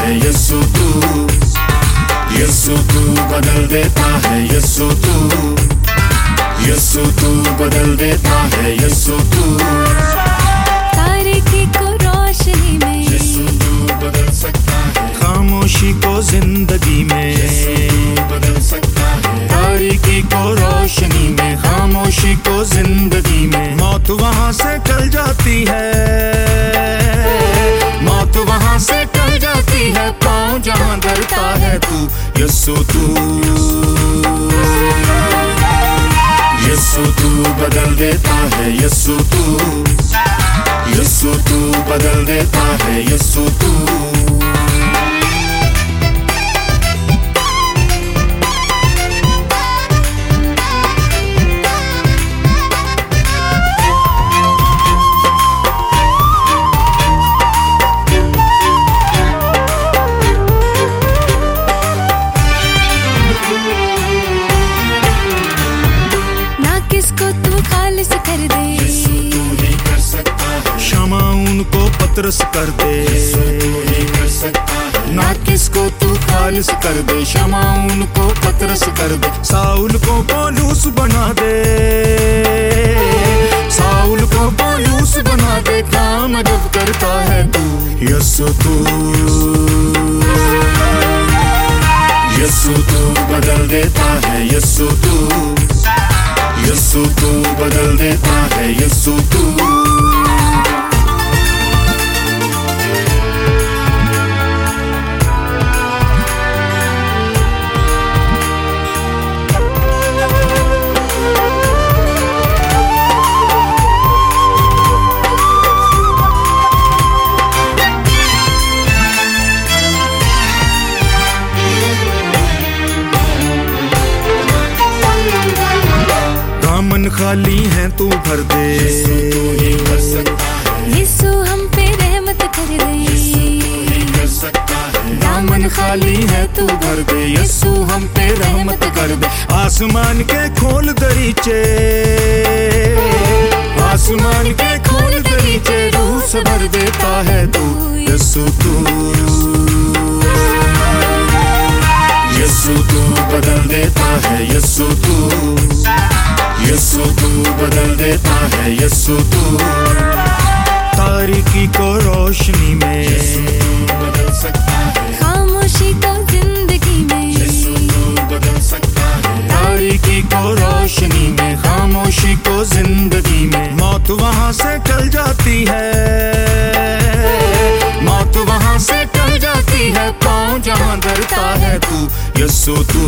है यीशु तू, यीशु तू बदल देता है यीशु तू, यीशु तू बदल देता है यीशु तू। तारीकी को रोशनी में यीशु तू बदल सकता है, खामोशी को जिंदगी में यीशु तू बदल सकता है, तारीकी को रोशनी में, खामोशी को जिंदगी में। मौत वहाँ से टल जाती है, मौत वहाँ से टल जाती है, पाँव जहाँ धरता है तू यीशु तू, यीशु तू बदल देता है यीशु तू, यीशु तू बदल देता है यीशु तू। किसको तू खालिस कर दे, यीशु तू ही कर सकता है, क्षमा उनको पत्रस कर दे, यीशु तू ही कर सकता है, ना किसको तू खालिस कर दे, क्षमा उनको पत्रस कर दे। साउल को पौलुस बना दे, साउल को पौलुस बना दे, काम जब करता है तू यीशु तू, यीशु तू बदल देता है यीशु तू, यीशु तू बदल देता है यीशु तू। दामन खाली है तू भर दे, यीशु तू ही कर सकता है, यीशु हम पे रहमत कर दे, यीशु तू ही कर सकता है, दामन खाली है तू भर दे, यीशु हम पे रहमत कर दे। आसमान के खोल दरीचे, आसमान के खोल दरीचे, रूह से भर देता है तू यीशु तू, यीशु तू बदल देता है यीशु तू, यीशु तू बदल देता है यीशु तू। तारीकी को रोशनी में, यीशु तू बदल सकता है, खामोशी को जिंदगी में, यीशु तू बदल सकता है, तारीकी को रोशनी में, खामोशी को जिंदगी में। मौत वहाँ से टल जाती है, मौत वहाँ से टल जाती है, पाँव जहाँ धरता है तू यीशु तू,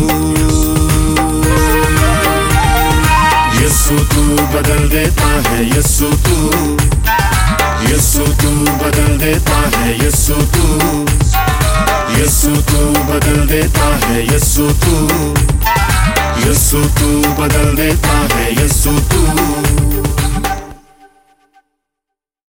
यीशु तू बदल देता है यीशु तू, यीशु तू बदल देता है यीशु तू, यीशु तू बदल देता है यीशु तू, यीशु तू बदल देता है यीशु तू।